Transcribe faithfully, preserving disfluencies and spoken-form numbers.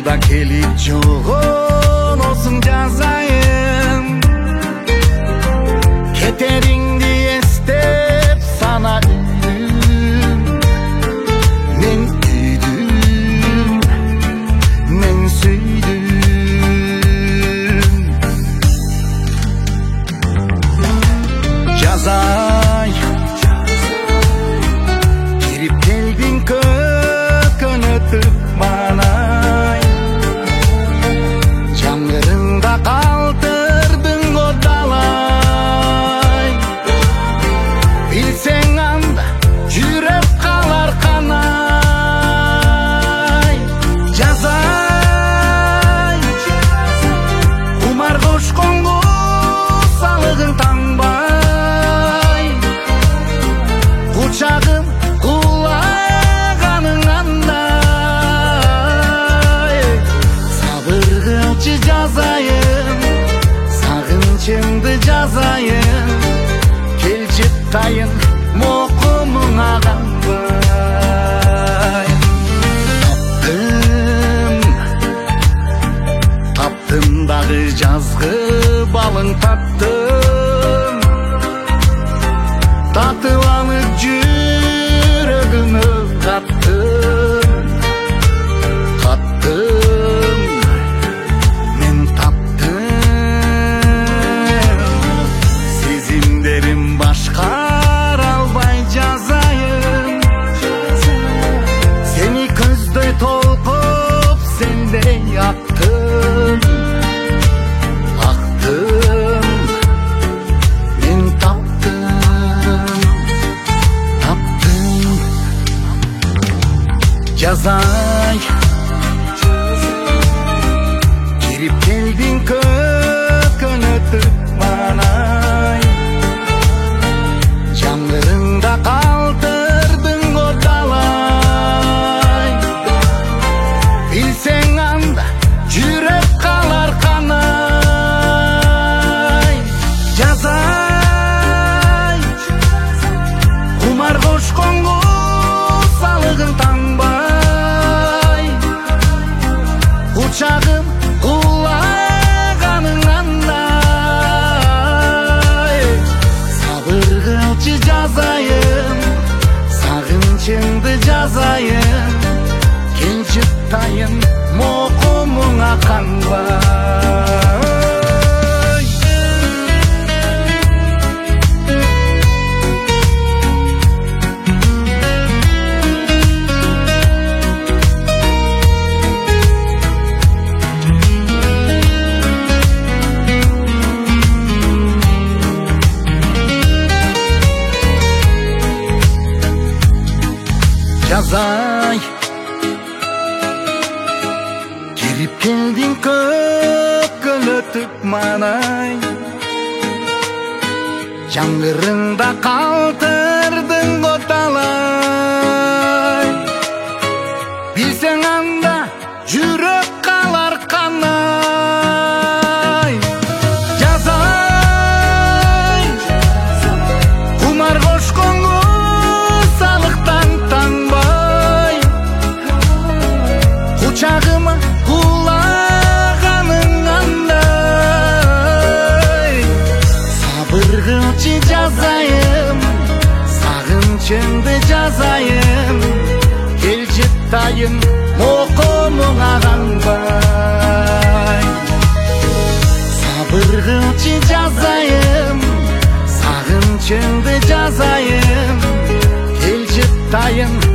Жолда келип жогоносуң жазайын, кетериңди эстеп сана үйдүм, мен үйдүм, мен сүйдүм. Жазай, кирип келдиң көкөнөтүп манай, жаңгырыңда калтырдың одалай, билсең анда жүрөк калар канай. Жазай, кумар кошконго салыгың таңбай, кучагым кулаганың андай. Сабыр кылчы жазайын, сагынчымды жазайын, келчи тайын мокумуңа канбай. Таптым, таптым дагы жазгы балың таптым, татып алып жүрөгүмө каттым, каттым, мен таптым. Сезимдерим башкара албай жазайын, сени көздөй толкуп сендей актым, актым, мен таптым, таптым. Жазай, кирип келдиң көкөнөтүп манай, жаңгырыңда калтырдың одалай, билсең анда жүрөк калар канай. Жазай, кумар кошконго салыгың таңбай, кучагым кулаганың андай. Сабыр кылчы жазайын, сагынчымды жазайын, келчи тайын мокумуңа канбай. Жазай, кирип келдиң көкөнөтүп манай, жаңгырыңда калтырдың оталай, билсең анда жүрөк калар канай. Жазай, кумар кошконго салыктан таңбай, кучагыма кулаганың андай. Сабыр кылчы жазайын, сагынчымды жазайын, келчи тайын мокумуңа канбай. Сабыр кылчы жазайын, сагынчымды жазайын, келчи тайын